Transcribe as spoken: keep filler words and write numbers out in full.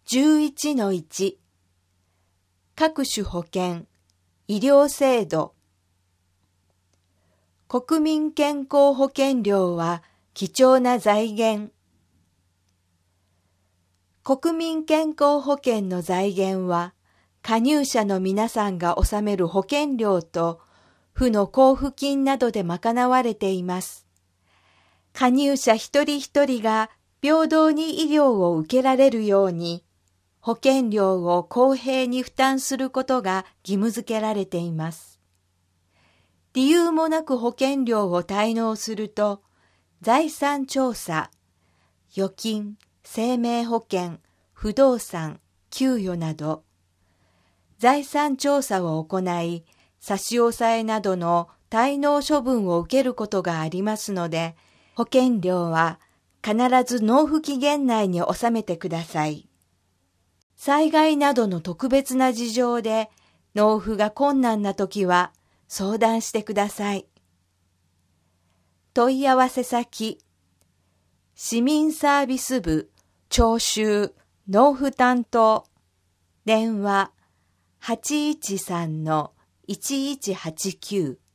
じゅういちのいち 各種保険、医療制度。国民健康保険料は貴重な財源。国民健康保険の財源は、加入者の皆さんが納める保険料と、府の交付金などで賄われています。加入者一人一人が平等に医療を受けられるように、保険料を公平に負担することが義務付けられています。理由もなく保険料を滞納すると、財産調査、預金、生命保険、不動産、給与など、財産調査を行い、差し押さえなどの滞納処分を受けることがありますので、保険料は必ず納付期限内に納めてください。災害などの特別な事情で納付が困難なときは相談してください。問い合わせ先、市民サービス部徴収納付担当、電話 はちいちさんのいちいちはちきゅう